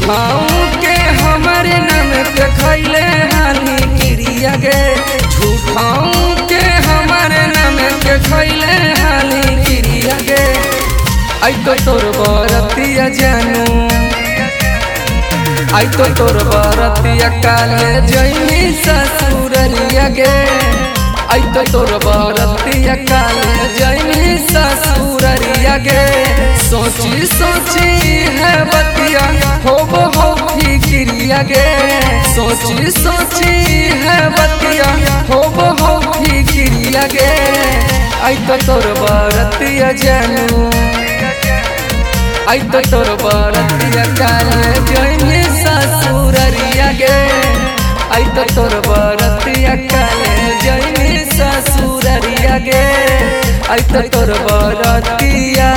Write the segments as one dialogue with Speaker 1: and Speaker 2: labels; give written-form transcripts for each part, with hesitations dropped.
Speaker 1: झूठाऊ के हमारे नाम पे खैले हाली क्रिया गे झूठाऊ के हमारे नाम पे खैले हाली क्रिया गे आई तो तोर बरतिया जानू आई तो तोर बरतिया काले जैनी ससुररिया गे आई तो तोर बरतिया काले जैनी ससुररिया गे सोची सोची है बतिया हो फिक्रिया गे सोची सोची है बतिया हो फिक्रिया गे आई तो तोर बरतिया जानू आई तो तोर बरतिया काले जैनी ससुररिया गे आई तो तोर बरतिया काले जैनी ससुररिया गे आई तो तोर बरतिया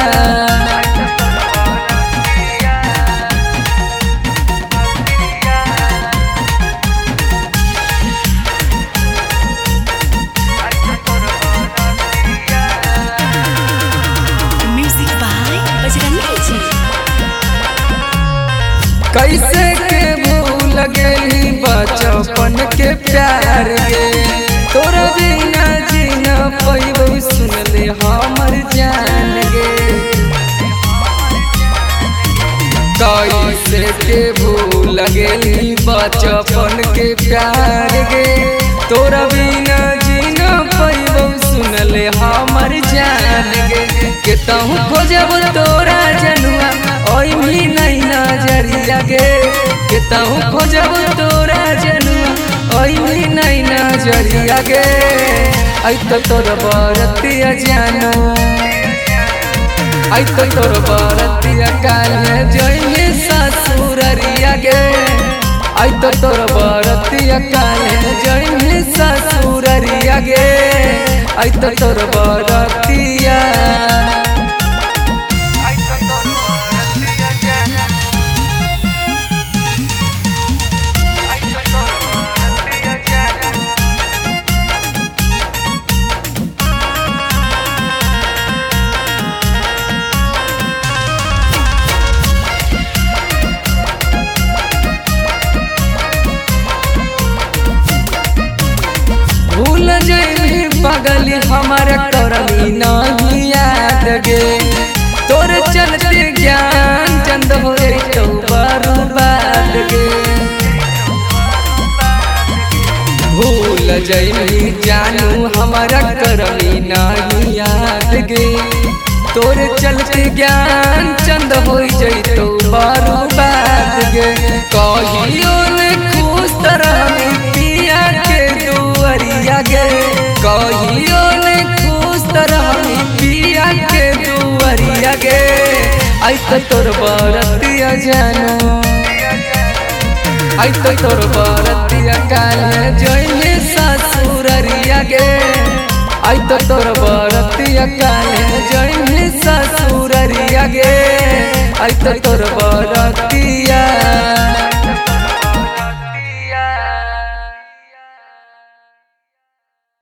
Speaker 1: कैसे के भूल गेली बचपन के प्यार गे तोरा बिना जीना पैबो सुन ले हमर जान गे कैसे के भूल गेली बचपन के प्यार गे तोरा बिना जीना पैबो सुन ले हमर जान गे केतहु खोजब तोरा जनुआ ओई भी नहीं नजरिया गे केतहु खोजब तोरा जनुआ ओई भी नहीं नजरिया गे आई तो तोर बरतिया जानू आई तो तोर बरतिया काले जैनी ससुररिया गे आई तो तोर बरतिया काले जैनी ससुररिया गे आई तो तोर बरतिया भूल जैनी पगली हमारे करमी नहीं याद गे तोर चलते ज्ञान चंद हो तो बर्बाद गे भूल जैनी जानू हमारा करमी नहीं याद गे तोर चलते ज्ञान चंद हो तो बर्बाद गे कहियो ने खुश तरह पिया के दुआरिया गे कहियो ने खुश तरह पिया के दुआरिया गे आई तो तोर बरतिया जानू आई तो तोर बरतिया काले जैनी ससुररिया गे आई तो तोर बरतिया काले जैनी ससुररिया गे आई तो तोर बरतिया।